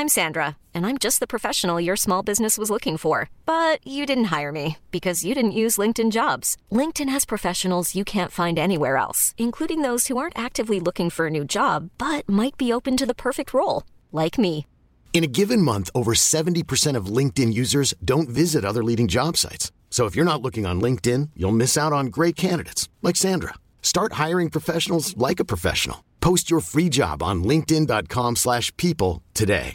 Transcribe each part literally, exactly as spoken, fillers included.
I'm Sandra, and I'm just the professional your small business was looking for. But you didn't hire me because you didn't use LinkedIn Jobs. LinkedIn has professionals you can't find anywhere else, including those who aren't actively looking for a new job, but might be open to the perfect role, like me. In a given month, over seventy percent of LinkedIn users don't visit other leading job sites. So if you're not looking on LinkedIn, you'll miss out on great candidates like Sandra. Start hiring professionals like a professional. Post your free job on linkedin.com slash people today.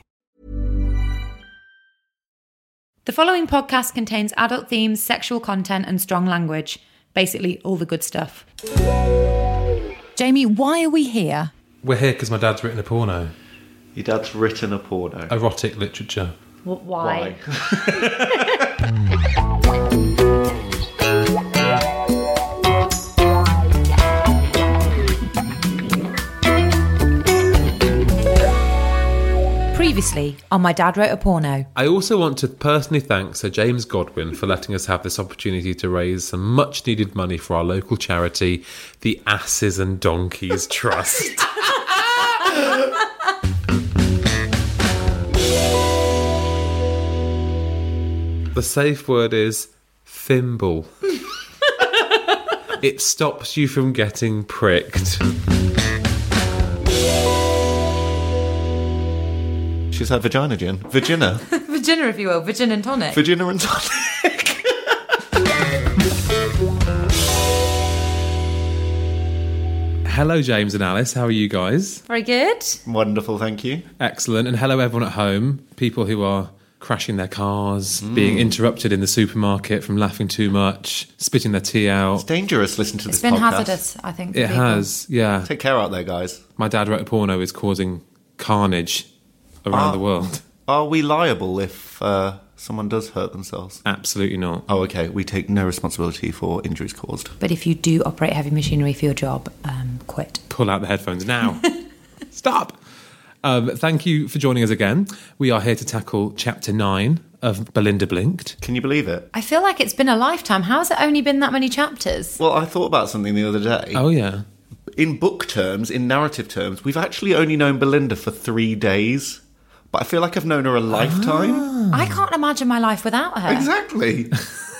The following podcast contains adult themes, sexual content, and strong language. Basically, all the good stuff. Jamie, why are we here? We're here because my dad's written a porno. Your dad's written a porno? Erotic literature. W- why? Why? Previously on My Dad Wrote a Porno. I also want to personally thank Sir James Godwin for letting us have this opportunity to raise some much needed money for our local charity, the Asses and Donkeys Trust. The safe word is thimble. It stops you from getting pricked. She's had vagina gin. Vagina. Vagina, if you will. Vagina and tonic. Vagina and tonic. Hello, James and Alice. How are you guys? Very good. Wonderful, thank you. Excellent. And hello, everyone at home. People who are crashing their cars, mm. being interrupted in the supermarket from laughing too much, spitting their tea out. It's dangerous listening to it's this podcast. It's been hazardous, I think. It people. has, yeah. Take care out there, guys. My Dad Wrote a Porno is causing carnage around are, the world. Are we liable if uh, someone does hurt themselves? Absolutely not. Oh, okay. We take no responsibility for injuries caused. But if you do operate heavy machinery for your job, um, quit. Pull out the headphones now. Stop. Um, thank you for joining us again. We are here to tackle Chapter nine of Belinda Blinked. Can you believe it? I feel like it's been a lifetime. How has it only been that many chapters? Well, I thought about something the other day. Oh, yeah. In book terms, in narrative terms, we've actually only known Belinda for three days. But I feel like I've known her a lifetime. Ah. I can't imagine my life without her. Exactly.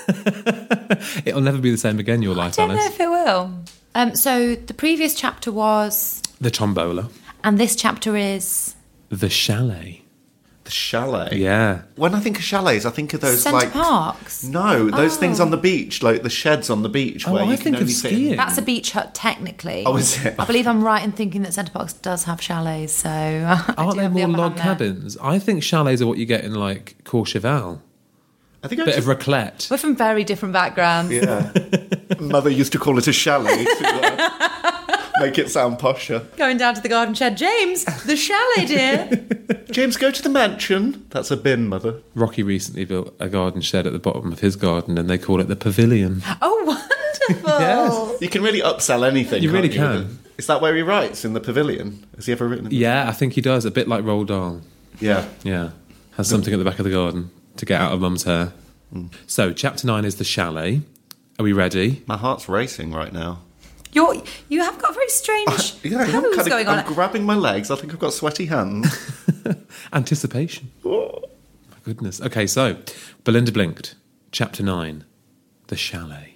It'll never be the same again, your life, I don't Alice. know if it will. Um, so the previous chapter was... The Tombola. And this chapter is... The Chalet. The chalet? Yeah. When I think of chalets, I think of those Centre like... Parks? No, those Oh. things on the beach, like the sheds on the beach Oh, where I you think can only of sit skiing. in. That's a beach hut, technically. Oh, is it? I believe I'm right in thinking that Centre Parks does have chalets, so... I Aren't do they have the more upper log hand there. cabins? I think chalets are what you get in, like, Courchevel. I think I Bit just, of raclette. We're from very different backgrounds. Yeah. Mother used to call it a chalet to uh, make it sound posher. Going down to the garden shed. James, the chalet, dear. James, go to the mansion. That's a bin, Mother. Rocky recently built a garden shed at the bottom of his garden and they call it the Pavilion. Oh, wonderful. Yes. You can really upsell anything. You really can't can. Is that where he writes, in the Pavilion? Has he ever written it? Yeah, I think he does. A bit like Roald Dahl. Yeah. Yeah. Has something at the back of the garden to get out of Mum's hair. Mm. So, chapter nine is the chalet. Are we ready? My heart's racing right now. You're, you have got a very strange Uh, yeah, I'm, pose kind of, going on. I'm grabbing my legs. I think I've got sweaty hands. Anticipation. Oh. My goodness. Okay, so, Belinda Blinked, chapter nine, the chalet.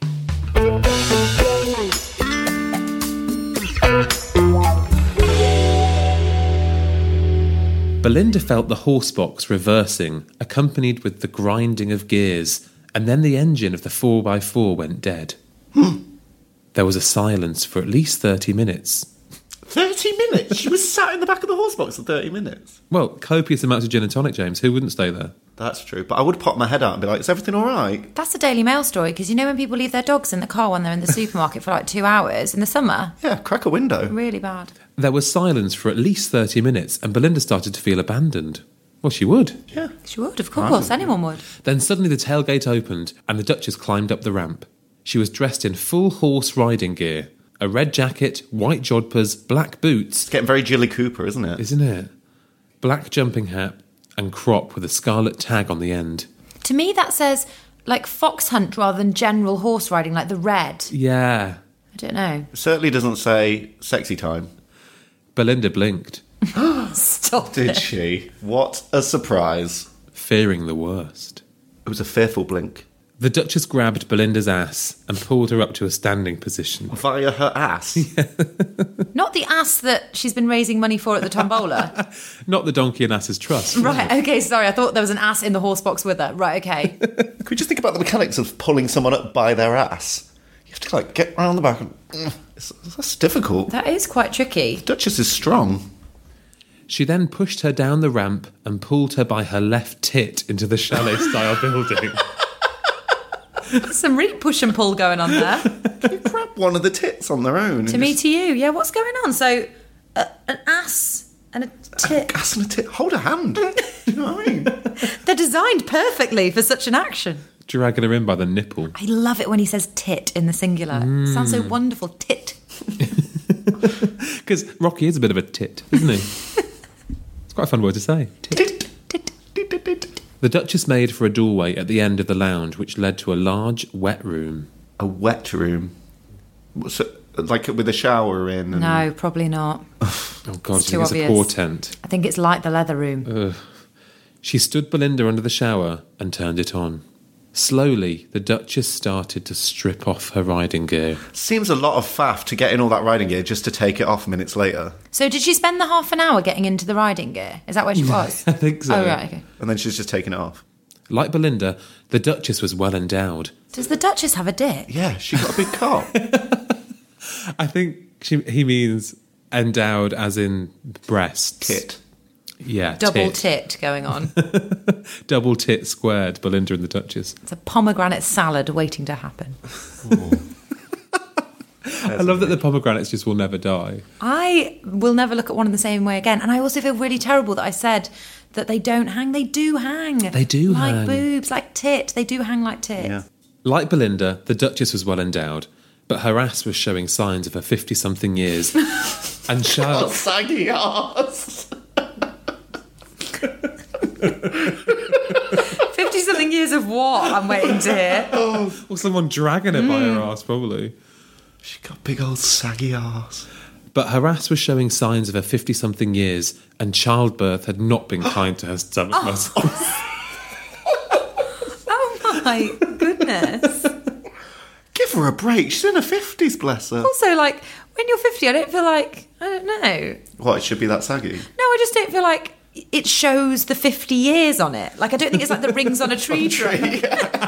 Belinda felt the horsebox reversing, accompanied with the grinding of gears, and then the engine of the four by four went dead. There was a silence for at least thirty minutes. thirty minutes? She was sat in the back of the horsebox for thirty minutes? Well, copious amounts of gin and tonic, James. Who wouldn't stay there? That's true, but I would pop my head out and be like, is everything all right? That's a Daily Mail story, because you know when people leave their dogs in the car when they're in the supermarket for like two hours in the summer? Yeah, crack a window. Really bad. There was silence for at least thirty minutes, and Belinda started to feel abandoned. Well, she would. Yeah. She would, of course. Anyone would. Then suddenly the tailgate opened, and the Duchess climbed up the ramp. She was dressed in full horse riding gear. A red jacket, white jodhpurs, black boots. It's getting very Jilly Cooper, isn't it? Isn't it? Black jumping hat and crop with a scarlet tag on the end. To me, that says like fox hunt rather than general horse riding, like the red. Yeah. I don't know. It certainly doesn't say sexy time. Belinda blinked. Stop Did it. she? What a surprise. Fearing the worst. It was a fearful blink. The Duchess grabbed Belinda's ass and pulled her up to a standing position. Via her ass. Not the ass that she's been raising money for at the Tombola. Not the Donkey and Asses Trust. Right, okay, sorry. I thought there was an ass in the horse box with her. Right, okay. Can we just think about the mechanics of pulling someone up by their ass? You have to, like, get round the back and... It's, that's difficult. That is quite tricky. Duchess is strong. She then pushed her down the ramp and pulled her by her left tit into the chalet-style building. Some really push and pull going on there. You grab one of the tits on their own. To me, to you. Yeah, what's going on? So, uh, an ass and a tit. Ass and a tit. Hold a hand. Do you know what I mean? They're designed perfectly for such an action. Dragging her in by the nipple. I love it when he says tit in the singular. Mm. Sounds so wonderful. Tit. Because Rocky is a bit of a tit, isn't he? It's quite a fun word to say. Tit. Tit. Tit. Tit. Tit. The Duchess made for a doorway at the end of the lounge, which led to a large wet room. A wet room. So, like with a shower in? And... No, probably not. Oh, God, It's do you too think it's a obvious. portent? I think it's like the leather room. Ugh. She stood Belinda under the shower and turned it on. Slowly, the Duchess started to strip off her riding gear. Seems a lot of faff to get in all that riding gear just to take it off minutes later. So did she spend the half an hour getting into the riding gear? Is that where she was? I think so. Oh, right, okay. And then she's just taking it off. Like Belinda, the Duchess was well endowed. Does the Duchess have a dick? Yeah, she got a big cock. I think she, he means endowed as in breasts. Tit. Yeah, Double tit. tit going on. Double tit squared, Belinda and the Duchess. It's a pomegranate salad waiting to happen. I love that the pomegranates just will never die. I will never look at one in the same way again. And I also feel really terrible that I said that they don't hang. They do hang. They do like hang. Like boobs, like tit. They do hang like tits. Yeah. Like Belinda, the Duchess was well endowed, but her ass was showing signs of her fifty-something years. And Charlotte... saggy ass. fifty-something years of what? I'm waiting to hear. Or someone dragging her by her ass, probably. She got big old saggy ass. But her ass was showing signs of her fifty-something years, and childbirth had not been kind to her stomach muscles. Oh my goodness. Give her a break. She's in her fifties, bless her. Also, like, when you're fifty, I don't feel like, I don't know. What, it should be that saggy? No, I just don't feel like it shows the fifty years on it. Like, I don't think it's like the rings on a tree tree.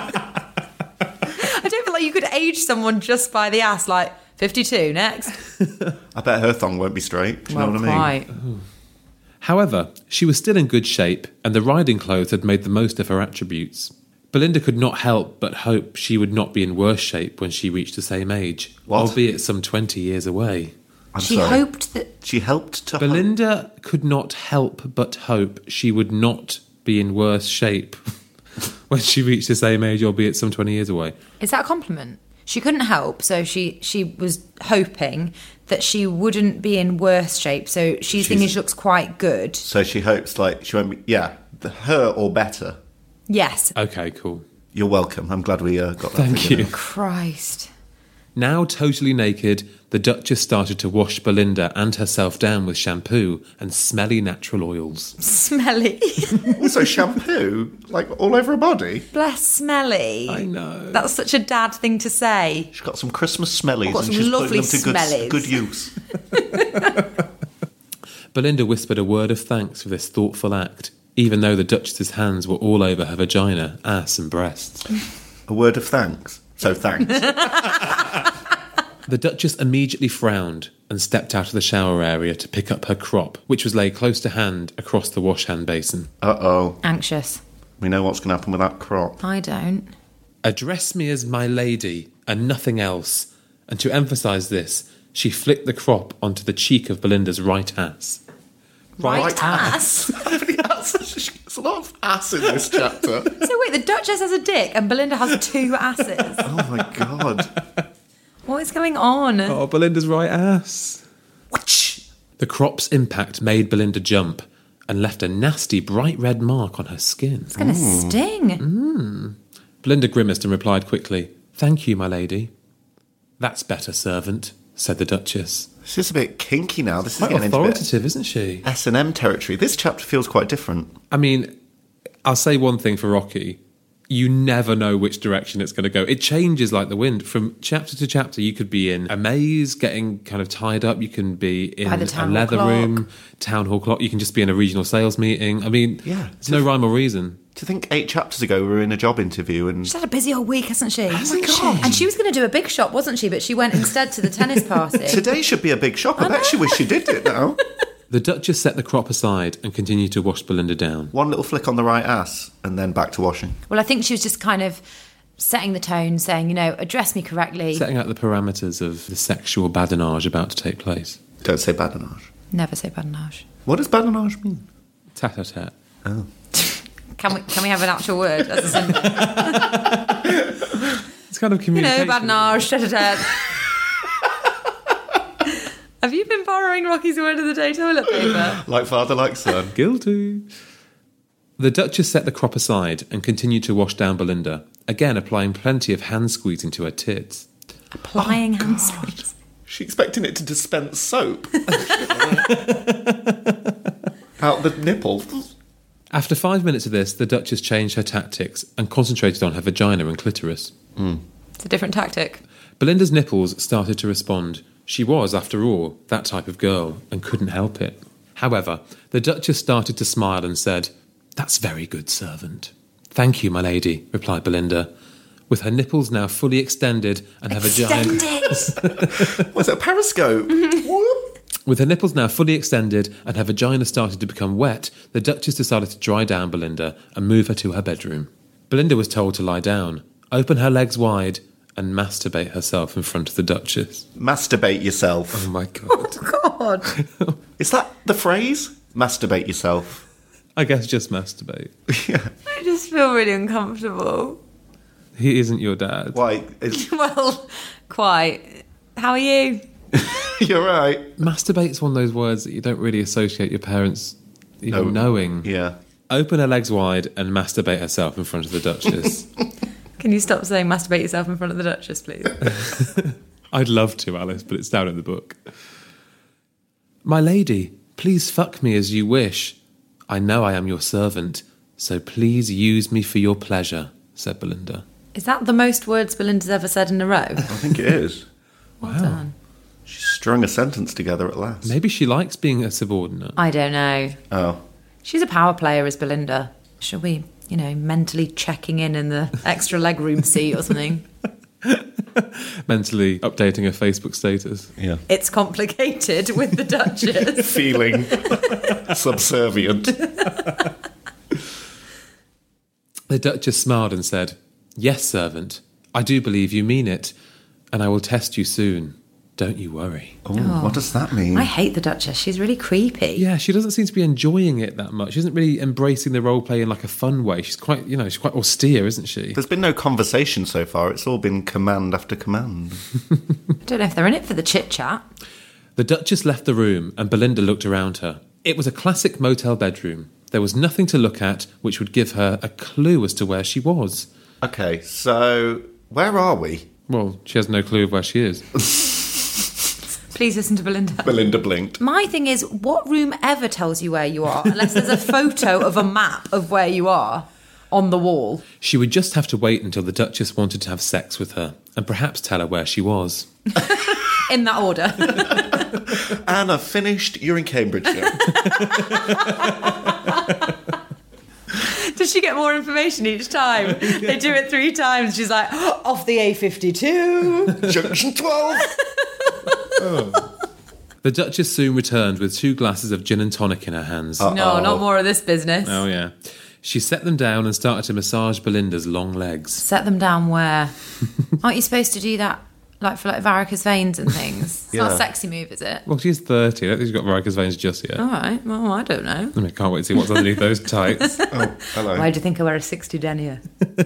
I don't feel like you could age someone just by the ass, like, fifty-two, next. I bet her thong won't be straight. Do you well, know what I mean? quite. However, she was still in good shape, and the riding clothes had made the most of her attributes. Belinda could not help but hope she would not be in worse shape when she reached the same age, What? albeit some twenty years away. I'm She sorry. hoped that... She helped to... Belinda could not help but hope she would not be in worse shape when she reached the same age, albeit some twenty years away. Is that a compliment? She couldn't help, so she, she was hoping that she wouldn't be in worse shape, so she's, She's- thinking she looks quite good. So she hopes, like, she won't be... Yeah, the, her or better. Yes. Okay, cool. You're welcome. I'm glad we uh, got that. Thank figured you. out. Christ. Now totally naked, the Duchess started to wash Belinda and herself down with shampoo and smelly natural oils. Smelly. Also, shampoo, like, all over her body. Bless Smelly. I know. That's such a dad thing to say. She's got some Christmas smellies I've got and some she's lovely putting them to smellies. good, good use. Belinda whispered a word of thanks for this thoughtful act, even though the Duchess's hands were all over her vagina, ass and breasts. A word of thanks. So thanks. The Duchess immediately frowned and stepped out of the shower area to pick up her crop, which was laid close to hand across the wash-hand basin. Uh-oh. Anxious. We know what's going to happen with that crop. I don't. Address me as my lady and nothing else. And to emphasise this, she flicked the crop onto the cheek of Belinda's right ass. Right, ass. There's a lot of ass in this chapter. So wait, the Duchess has a dick and Belinda has two asses. Oh my god. What is going on? Oh, Belinda's right ass. The crop's impact made Belinda jump and left a nasty bright red mark on her skin. It's going to sting. Belinda grimaced and replied quickly, "Thank you, my lady." "That's better, servant." said the Duchess. This is a bit kinky now. This Quite is getting into a bit authoritative, isn't she? S and M territory. This chapter feels quite different. I mean, I'll say one thing for Rocky. You never know which direction it's going to go. It changes like the wind. From chapter to chapter, you could be in a maze, getting kind of tied up. You can be in By the a town hall leather clock. room, town hall clock. You can just be in a regional sales meeting. I mean, Yeah. there's no rhyme or reason. To think eight chapters ago we were in a job interview and... She's had a busy old week, hasn't she? Hasn't she? And she was going to do a big shop, wasn't she? But she went instead to the tennis party. Today should be a big shop. I, bet she wish she did it now. The Duchess set the crop aside and continued to wash Belinda down. One little flick on the right ass and then back to washing. Well, I think she was just kind of setting the tone, saying, you know, address me correctly. Setting out the parameters of the sexual badinage about to take place. Don't say badinage. Never say badinage. What does badinage mean? Tat-a-tat. Oh. Can we can we have an actual word? As a symbol? It's kind of You communication. know, badinage, tete-a-tete. Have you been borrowing Rocky's word of the day toilet paper? Like father, like son. Guilty. The Duchess set the crop aside and continued to wash down Belinda, again applying plenty of hand squeezing to her tits. Applying hand squeeze. She expecting it to dispense soap. Out the nipple. After five minutes of this, the Duchess changed her tactics and concentrated on her vagina and clitoris. It's a different tactic. Belinda's nipples started to respond. She was, after all, that type of girl and couldn't help it. However, the Duchess started to smile and said, "That's very good, servant." "Thank you, my lady," replied Belinda, with her nipples now fully extended and her vagina... Extend Was it a periscope? Whoop. With her nipples now fully extended and her vagina started to become wet, the Duchess decided to dry down Belinda and move her to her bedroom. Belinda was told to lie down, open her legs wide, and masturbate herself in front of the Duchess. Masturbate yourself. Oh my God. God. Is that the phrase? Masturbate yourself. I guess just masturbate. Yeah. I just feel really uncomfortable. He isn't your dad. Why? Is- Well, quite. How are you? You're right. Masturbate's one of those words that you don't really associate your parents even No. knowing. Yeah. Open her legs wide and masturbate herself in front of the Duchess. Can you stop saying masturbate yourself in front of the Duchess, please? I'd love to, Alice, but it's down in the book. "My lady, please fuck me as you wish. I know I am your servant, so please use me for your pleasure," said Belinda. Is that the most words Belinda's ever said in a row? I think it is. Well done. She strung a sentence together at last. Maybe she likes being a subordinate. I don't know. Oh. She's a power player, is Belinda. Shall we, you know, mentally checking in in the extra legroom seat or something? Mentally updating her Facebook status. Yeah. It's complicated with the Duchess. Feeling subservient. The Duchess smiled and said, "Yes, servant, I do believe you mean it, and I will test you soon. Don't you worry." Oh, what does that mean? I hate the Duchess. She's really creepy. Yeah, she doesn't seem to be enjoying it that much. She isn't really embracing the role play in like a fun way. She's quite, you know, she's quite austere, isn't she? There's been no conversation so far. It's all been command after command. I don't know if they're in it for the chit-chat. The Duchess left the room and Belinda looked around her. It was a classic motel bedroom. There was nothing to look at which would give her a clue as to where she was. Okay, so where are we? Well, she has no clue of where she is. Please listen to Belinda. Belinda blinked. My thing is, what room ever tells you where you are unless there's a photo of a map of where you are on the wall? She would just have to wait until the Duchess wanted to have sex with her and perhaps tell her where she was. In that order. Anna, finished. You're in Cambridgeshire. Does she get more information each time? They do it three times. She's like, oh, off the A fifty-two. Junction twelve. The Duchess soon returned with two glasses of gin and tonic in her hands. Uh, No, Uh-oh. not more of this business. Oh, yeah. She set them down and started to massage Belinda's long legs. Set them down where? Aren't you supposed to do that, like for like varicose veins and things? It's not Yeah. a sexy move, is it? Well, she's thirty. I don't think she's got varicose veins just yet. All right. Well, I don't know. I mean, I can't wait to see what's underneath those tights. Oh, hello. Why do you think I wear a sixty denier?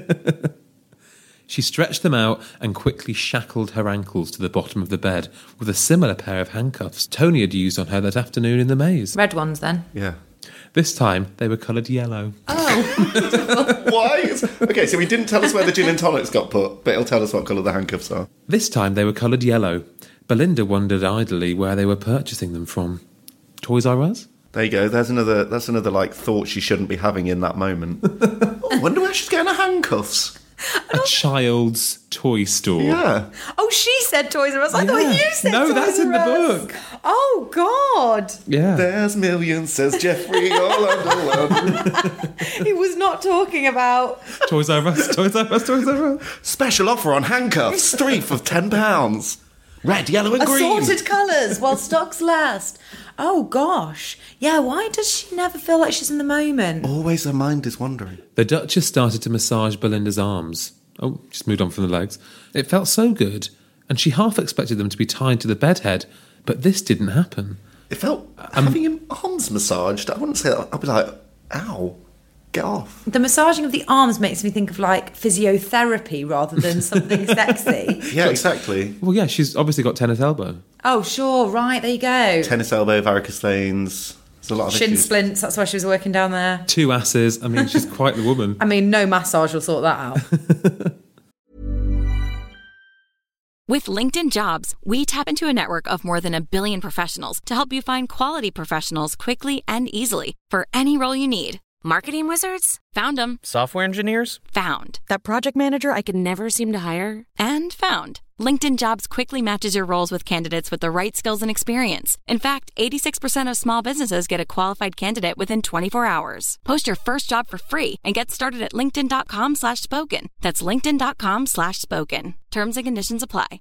She stretched them out and quickly shackled her ankles to the bottom of the bed with a similar pair of handcuffs Tony had used on her that afternoon in the maze. Red ones, then. Yeah. This time, they were coloured yellow. Why? Is- Okay, so he didn't tell us where the gin and tonics got put, but he'll tell us what colour the handcuffs are. This time, they were coloured yellow. Belinda wondered idly where they were purchasing them from. Toys R Us? There you go. There's another. That's another like thought she shouldn't be having in that moment. Oh, I wonder where she's getting her handcuffs. A child's toy store. Yeah. Oh, she said Toys R Us. I thought Yeah. you said No, Toys that's in the R Us. book. Oh, God. Yeah. There's millions, says Jeffrey, all under London. He was not talking about... Toys R Us, Toys R Us, Toys R Us. Special offer on handcuffs, three for ten pounds. Red, yellow, and green. Assorted colours while stocks last. Oh, gosh. Yeah, why does she never feel like she's in the moment? Always her mind is wandering. The Duchess started to massage Belinda's arms. Oh, she's moved on from the legs. It felt so good, and she half expected them to be tied to the bedhead, but this didn't happen. It felt having your arms massaged. I wouldn't say that. I'd be like, ow, get off. The massaging of the arms makes me think of, like, physiotherapy rather than something sexy. Yeah, exactly. Well, yeah, she's obviously got tennis elbow. Oh, sure, right, there you go. Tennis elbow, varicose veins. There's a lot of Shin issues. splints, that's why she was working down there. Two asses. I mean, she's quite the woman. I mean, no massage will sort that out. With LinkedIn Jobs, we tap into a network of more than a billion professionals to help you find quality professionals quickly and easily for any role you need. Marketing wizards? Found them. Software engineers? Found. That project manager I could never seem to hire? And found. LinkedIn Jobs quickly matches your roles with candidates with the right skills and experience. In fact, eighty-six percent of small businesses get a qualified candidate within twenty-four hours. Post your first job for free and get started at linkedin.com slash spoken. That's linkedin.com slash spoken. Terms and conditions apply.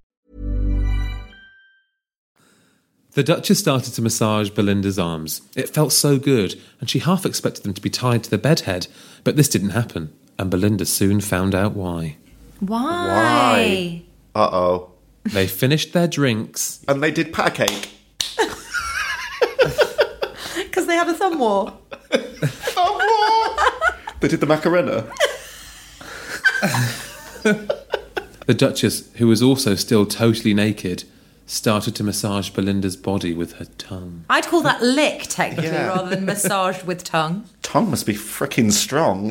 The Duchess started to massage Belinda's arms. It felt so good, and she half expected them to be tied to the bedhead, but this didn't happen, and Belinda soon found out why. Why? Uh-oh. They finished their drinks. And they did pat a cake. Because they had a thumb war. They did the Macarena. The Duchess, who was also still totally naked, started to massage Belinda's body with her tongue. I'd call that lick, technically, Yeah. rather than massaged with tongue. Tongue must be frickin' strong.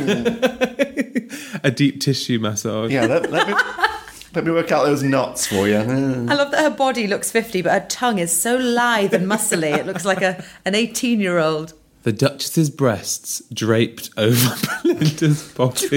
A deep tissue massage. Yeah, let, let me let me work out those knots for you. I love that her body looks fifty, but her tongue is so lithe and muscly. It looks like a an eighteen-year-old. The Duchess's breasts draped over Belinda's body.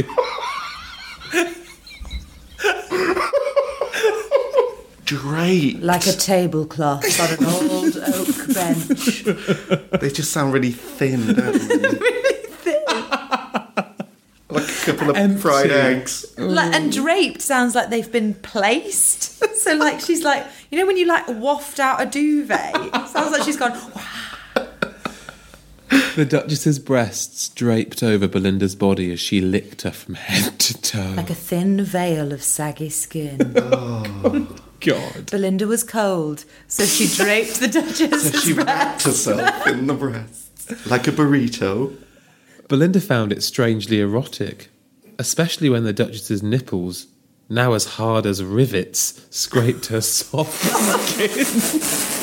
Draped. Like a tablecloth on an old oak bench. They just sound really thin, don't they? Really thin. Like a couple of Empty. fried eggs. Like, and draped sounds like they've been placed. So, like, she's like, you know when you, like, waft out a duvet? It sounds like she's gone, wow. The Duchess's breasts draped over Belinda's body as she licked her from head to toe. Like a thin veil of saggy skin. God. Belinda was cold, so she draped the Duchess's So she wrapped breasts. herself in the breasts. Like a burrito. Belinda found it strangely erotic, especially when the Duchess's nipples, now as hard as rivets, scraped her soft skin.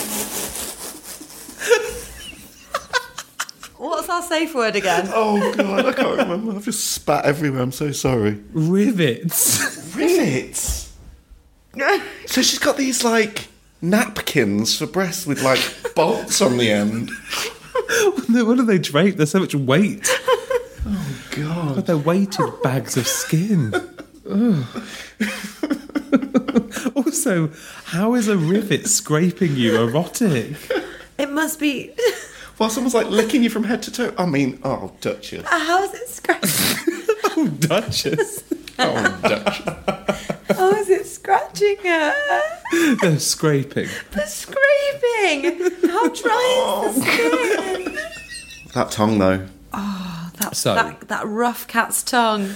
What's our safe word again? Oh, God, I can't remember. I've just spat everywhere. I'm so sorry. Rivets. Rivets. So she's got these, like, napkins for breasts with, like, bolts on the end. What are they draped? There's so much weight. Oh, God. But they're weighted bags of skin. Ugh. Also, how is a rivet scraping you erotic? It must be... While someone's, like, licking you from head to toe. I mean, oh, Duchess. How is it scratching? Oh, Duchess. Oh, Duchess. How is it scratching her? They're scraping. The scraping! How dry is the skin? That tongue, though. Oh, that, So- that, that rough cat's tongue.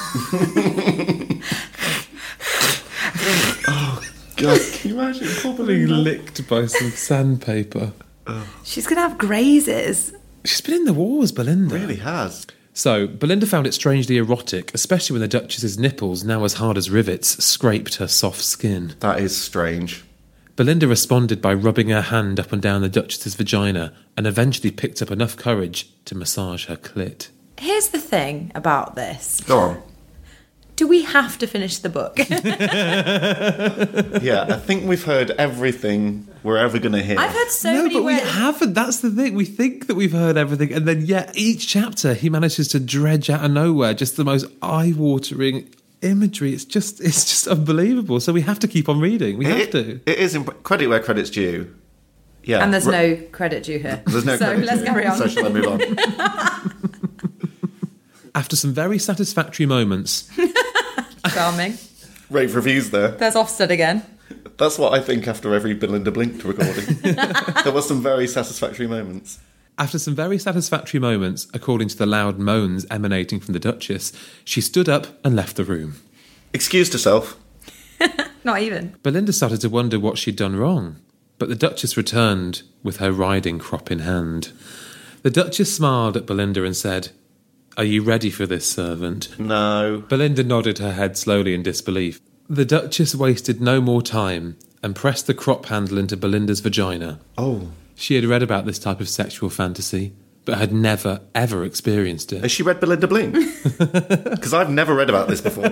God, can you imagine? Poor Being Belinda. licked by some sandpaper. She's going to have grazes. She's been in the wars, Belinda. Really has. So, Belinda found it strangely erotic, especially when the Duchess's nipples, now as hard as rivets, scraped her soft skin. That is strange. Belinda responded by rubbing her hand up and down the Duchess's vagina and eventually picked up enough courage to massage her clit. Here's the thing about this. Go on. Do we have to finish the book? Yeah, I think we've heard everything we're ever going to hear. I've heard so no, many but ways. we haven't. That's the thing. We think that we've heard everything, and then yet each chapter he manages to dredge out of nowhere just the most eye-watering imagery. It's just, it's just unbelievable. So we have to keep on reading. We have it, to. It is imp- credit where credit's due. Yeah, And there's Re- no credit due here. There's no so credit let's due. carry on. So shall I move on? After some very satisfactory moments, Charming. Rave reviews there. There's Ofsted again. That's what I think after every Belinda Blinked recording. There were some very satisfactory moments. after some very satisfactory moments, according to the loud moans emanating from the Duchess, she stood up and left the room. Excused herself. Not even. Belinda started to wonder what she'd done wrong, but the Duchess returned with her riding crop in hand. The Duchess smiled at Belinda and said, "Are you ready for this, servant?" No. Belinda nodded her head slowly in disbelief. The Duchess wasted no more time and pressed the crop handle into Belinda's vagina. Oh. She had read about this type of sexual fantasy, but had never, ever experienced it. Has she read Belinda Blink? Because I've never read about this before.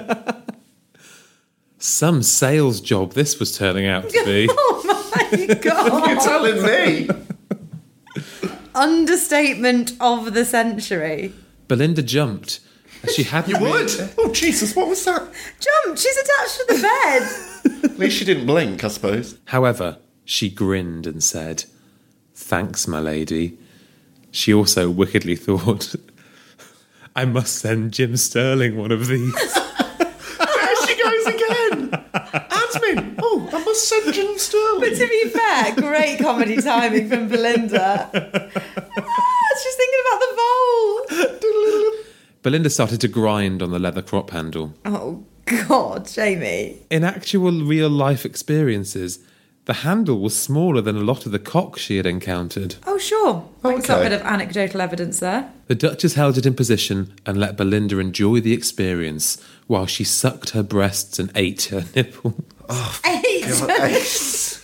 Some sales job this was turning out to be. Oh my God. You're telling me? Understatement of the century. Belinda jumped. As she hadn't You would? really- Oh, Jesus, what was that? Jump! She's attached to the bed. At least she didn't blink, I suppose. However, she grinned and said, "Thanks, my lady." She also wickedly thought, "I must send Jim Sterling one of these." There she goes again. Admin. Oh, I must send Jim Sterling. But to be fair, great comedy timing from Belinda. Ah, she's thinking about the vole. Belinda started to grind on the leather crop handle. Oh, God, Jamie. In actual real-life experiences, the handle was smaller than a lot of the cocks she had encountered. Oh, sure. Thanks for Okay. that bit of anecdotal evidence there. The Duchess held it in position and let Belinda enjoy the experience while she sucked her breasts and ate her nipple. Eight. Ace.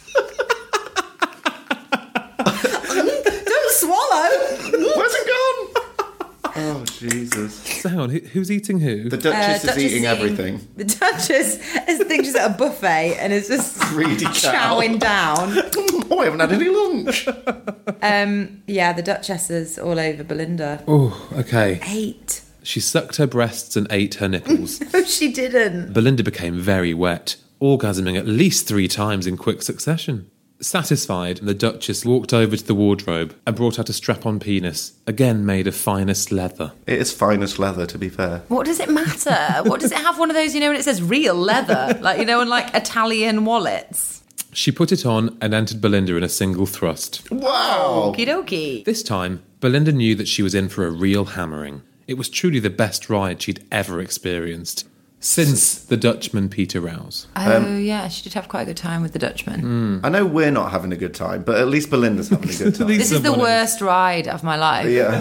Don't swallow. Where's it gone? Oh, Jesus. So hang on, who, who's eating who? The Duchess Uh, is Duchess eating everything. The Duchess is thinking she's at a buffet and is just Greedy cow. chowing down. Oh, I haven't had any lunch. Um, yeah, the Duchess is all over Belinda. Oh, okay. Eight. She sucked her breasts and ate her nipples. No, she didn't. Belinda became very wet, orgasming at least three times in quick succession. Satisfied, the Duchess walked over to the wardrobe and brought out a strap-on penis, again made of finest leather. It is finest leather, to be fair. What does it matter? What does it have? One of those, you know, when it says real leather, like, you know, on like Italian wallets. She put it on and entered Belinda in a single thrust. Wow. Okie dokie. This time, Belinda knew that she was in for a real hammering. It was truly the best ride she'd ever experienced. Since the Dutchman Peter Rouse. Oh, yeah, she did have quite a good time with the Dutchman. I know we're not having a good time, but at least Belinda's having a good time. This is the Someone is. worst ride of my life. Yeah.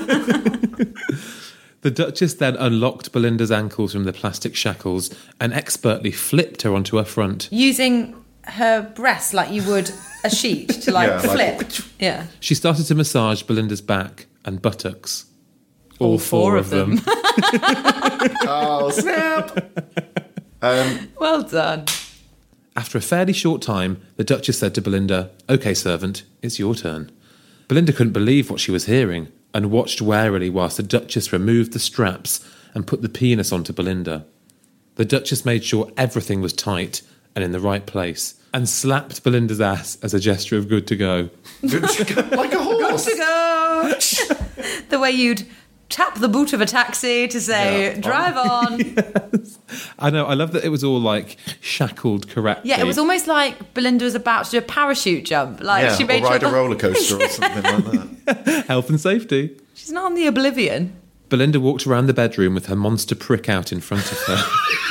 The Duchess then unlocked Belinda's ankles from the plastic shackles and expertly flipped her onto her front. Using her breast like you would a sheet to like Yeah, like- flip. Yeah. She started to massage Belinda's back and buttocks. All, four of them. Oh, snap. Um, Well done. After a fairly short time, the Duchess said to Belinda, "OK, servant, it's your turn." Belinda couldn't believe what she was hearing and watched warily whilst the Duchess removed the straps and put the penis onto Belinda. The Duchess made sure everything was tight and in the right place and slapped Belinda's ass as a gesture of good to go. like a horse. To go. The way you'd tap the boot of a taxi to say, Yeah. drive on. I know, I love that it was all like shackled correctly. Yeah, it was almost like Belinda was about to do a parachute jump. Like Yeah, she or made ride sure a that- roller coaster or something like that. health and safety. She's not on the oblivion. Belinda walked around the bedroom with her monster prick out in front of her.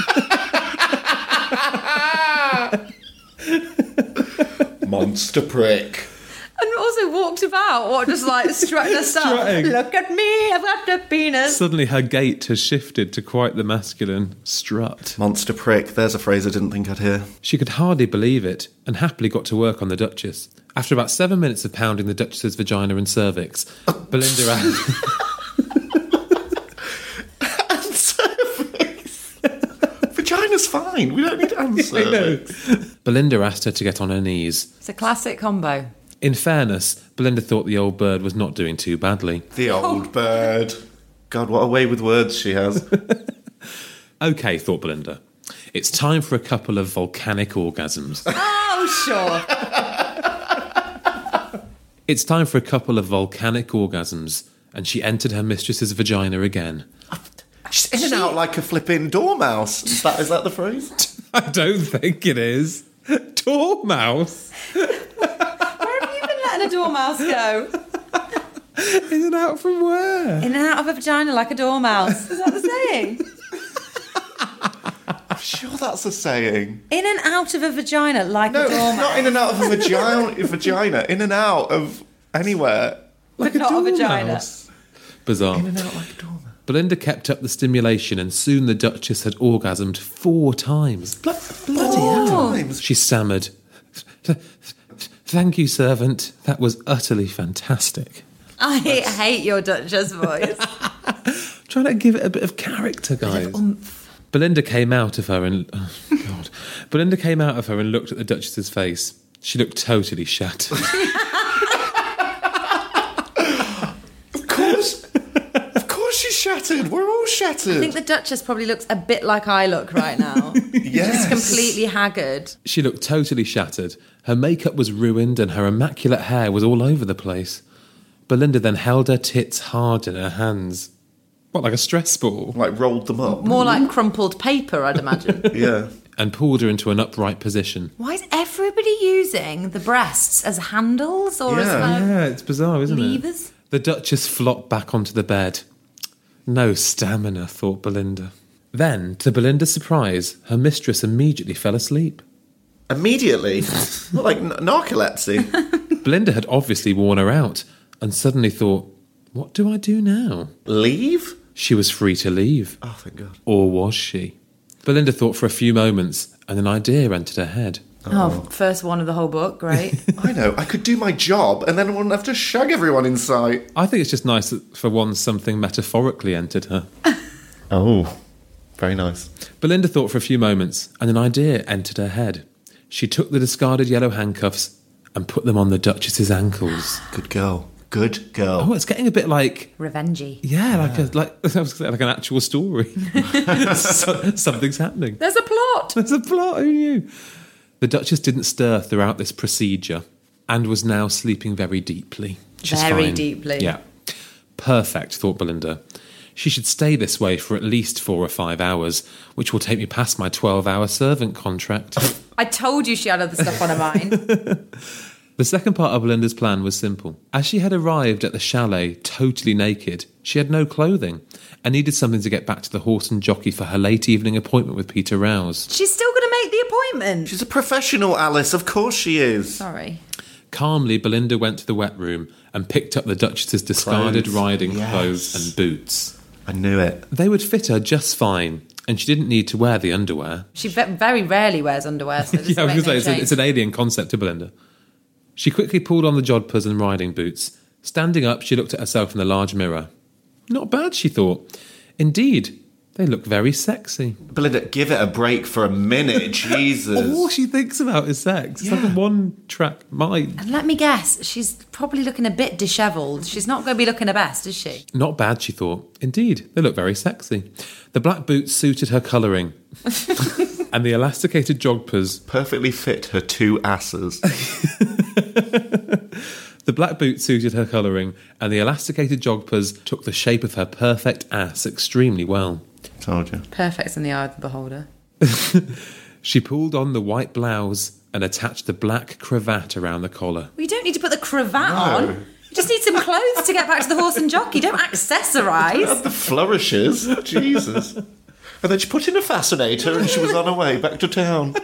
Monster prick. And also walked about, what, just like strutting her stuff. Strutting. Look at me, I've got a penis. Suddenly her gait has shifted to quite the masculine strut. Monster prick. There's a phrase I didn't think I'd hear. She could hardly believe it and happily got to work on the Duchess. After about seven minutes of pounding the Duchess's vagina and cervix, Belinda asked... fine. We don't need answers. I know. Belinda asked her to get on her knees. It's a classic combo. In fairness, Belinda thought the old bird was not doing too badly. The old bird. God, what a way with words she has. OK, thought Belinda. It's time for a couple of volcanic orgasms. Oh, sure. It's time for a couple of volcanic orgasms, and she entered her mistress's vagina again. She's in and out like a flipping dormouse. Is that, is that the phrase? I don't think it is. Dormouse? Where have you been letting a dormouse go? In and out from where? In and out of a vagina like a dormouse. Is that the saying? I'm sure that's a saying. In and out of a vagina like No, a dormouse. not in and out of a vagina. vagina. In and out of anywhere. But not a vagina. Bizarre. In and out like a dormouse. Belinda kept up the stimulation, and soon the Duchess had orgasmed four times. Blo- bloody hell. Times. She stammered, "Thank you, servant. That was utterly fantastic." I hate your Duchess voice. Trying to give it a bit of character, guys. Bit of oomph. Belinda came out of her and... Oh, God. Belinda came out of her and looked at the Duchess's face. She looked totally shattered. Of course. Of course she's shattered. We're all shattered. I think the Duchess probably looks a bit like I look right now. Yes. Just completely haggard. She looked totally shattered. Her makeup was ruined and her immaculate hair was all over the place. Belinda then held her tits hard in her hands. What, like a stress ball? Like rolled them up. More like crumpled paper, I'd imagine. Yeah. And pulled her into an upright position. Why is everybody using the breasts as handles or as Yeah. like Yeah, it's bizarre, isn't levers? it? The Duchess flopped back onto the bed. No stamina, thought Belinda. Then, to Belinda's surprise, her mistress immediately fell asleep. Immediately. Not like n- narcolepsy. Belinda had obviously worn her out, and suddenly thought, what do I do now? Leave? She was free to leave. Oh, thank God. Or was she? Belinda thought for a few moments, and an idea entered her head. Oh, first one of the whole book, great. I know. I could do my job and then I wouldn't have to shag everyone in sight. I think it's just nice that for once something metaphorically entered her. Oh, very nice. Belinda thought for a few moments, and an idea entered her head. She took the discarded yellow handcuffs and put them on the Duchess's ankles. Good girl. Good girl. Oh, it's getting a bit like... Revengey. Yeah, like a, like that was like an actual story. So, something's happening. There's a plot. There's a plot, who knew? The Duchess didn't stir throughout this procedure and was now sleeping very deeply. She's Very fine. deeply. Yeah. Perfect, thought Belinda. She should stay this way for at least four or five hours, which will take me past my twelve-hour servant contract. I told you she had other stuff on her mind. The second part of Belinda's plan was simple. As she had arrived at the chalet totally naked, she had no clothing and needed something to get back to the Horse and Jockey for her late evening appointment with Peter Rouse. She's still going to make the appointment. She's a professional, Alice. Of course she is. Sorry. Calmly, Belinda went to the wet room and picked up the Duchess's discarded Clothes. riding Yes. clothes and boots. I knew it. They would fit her just fine, and she didn't need to wear the underwear. She ve- very rarely wears underwear, so this Yeah, I was makes going no to say, it's, change. it's an alien concept to Belinda. She quickly pulled on the jodhpurs and riding boots. Standing up, she looked at herself in the large mirror. Not bad, she thought. Indeed, they look very sexy. Belinda, give it a break for a minute. Jesus. All she thinks about is sex. It's like a one-track mind. And let me guess, she's probably looking a bit dishevelled. She's not going to be looking her best, is she? Not bad, she thought. Indeed, they look very sexy. The black boots suited her colouring. And the elasticated jodhpurs... Perfectly fit her two asses. The black boots suited her colouring, and the elasticated jodhpurs took the shape of her perfect ass extremely well. Told you. Perfect's in the eye of the beholder. She pulled on the white blouse and attached the black cravat around the collar. Well, you don't need to put the cravat No. on. You just need some clothes to get back to the Horse and Jockey. Don't accessorise. The flourishes. Jesus. And then she put in a fascinator and she was on her way back to town.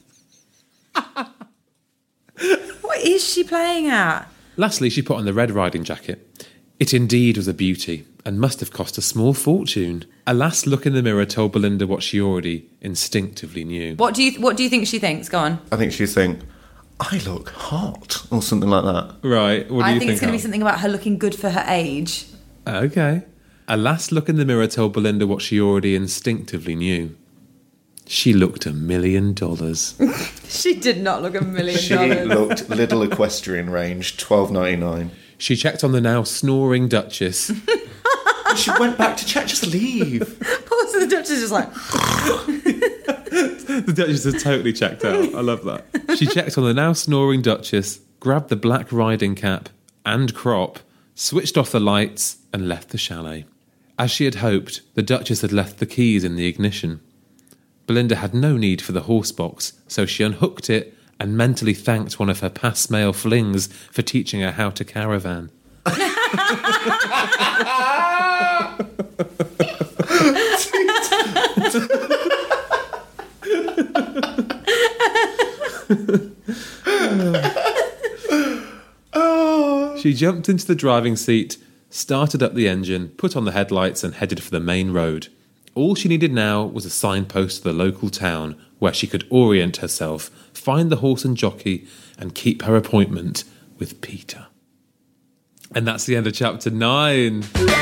What is she playing at? Lastly, she put on the Red Riding jacket. It indeed was a beauty, and must have cost a small fortune. A last look in the mirror told Belinda what she already instinctively knew. What do you What do you think she thinks? Go on. I think she's saying, I look hot, or something like that. Right, what do I you think it's going to be Al? something about her looking good for her age. Okay. A last look in the mirror told Belinda what she already instinctively knew. She looked a million dollars. She did not look a million She dollars. looked little equestrian range, twelve ninety-nine. She checked on the now snoring Duchess. She went back to check. Just leave. Poor the Duchess is just like... The Duchess has totally checked out. I love that. She checked on the now snoring Duchess, grabbed the black riding cap and crop, switched off the lights and left the chalet. As she had hoped, the Duchess had left the keys in the ignition. Belinda had no need for the horse box, so she unhooked it and mentally thanked one of her past male flings for teaching her how to caravan. She jumped into the driving seat, started up the engine, put on the headlights and headed for the main road. All she needed now was a signpost to the local town where she could orient herself, find the horse and jockey, and keep her appointment with Peter. And that's the end of chapter nine.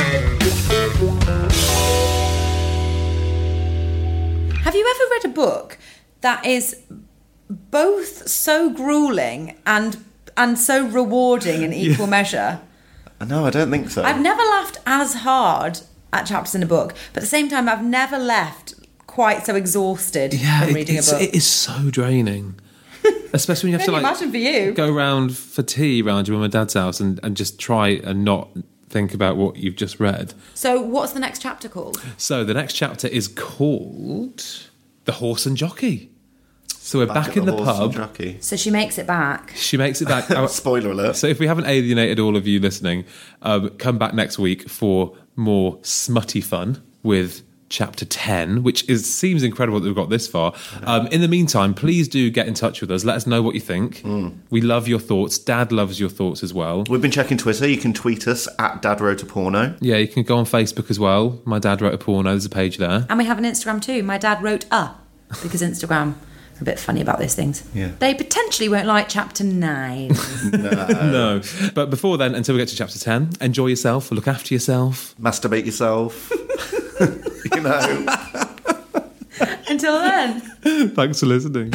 Have you ever read a book that is both so grueling and and so rewarding in equal Yeah. measure? No, I don't think so. I've never laughed as hard at chapters in a book, but at the same time, I've never left quite so exhausted Yeah, from it, reading a it's, book. it is so draining. Especially when you have to Can you like imagine for you? go round for tea around your mum and dad's house and, and just try and not think about what you've just read. So, what's the next chapter called? So the next chapter is called The Horse and Jockey. So we're back, at in the, Horse and pub. Jockey. So she makes it back. She makes it back. Oh, Spoiler alert. So if we haven't alienated all of you listening, um, come back next week for more smutty fun with chapter ten, which is seems incredible that we've got this far. Um, in the meantime, please do get in touch with us. Let us know what you think. Mm. We love your thoughts. Dad loves your thoughts as well. We've been checking Twitter. You can tweet us at Dad Wrote a Porno. Yeah, you can go on Facebook as well. My Dad Wrote a Porno. There's a page there. And we have an Instagram too. My dad wrote a, because Instagram are a bit funny about these things. Yeah. They potentially won't like chapter nine. No. But before then, until we get to chapter ten, enjoy yourself, look after yourself. Masturbate yourself. You know. Until then. Thanks for listening.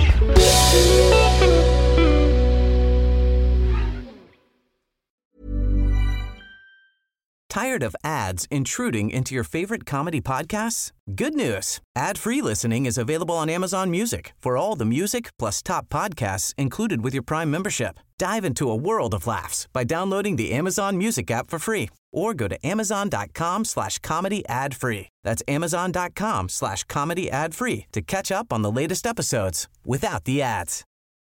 Tired of ads intruding into your favorite comedy podcasts? Good news. Ad-free listening is available on Amazon Music for all the music plus top podcasts included with your Prime membership. Dive into a world of laughs by downloading the Amazon Music app for free or go to amazon.com slash comedy ad free. That's amazon.com slash comedy ad free to catch up on the latest episodes without the ads.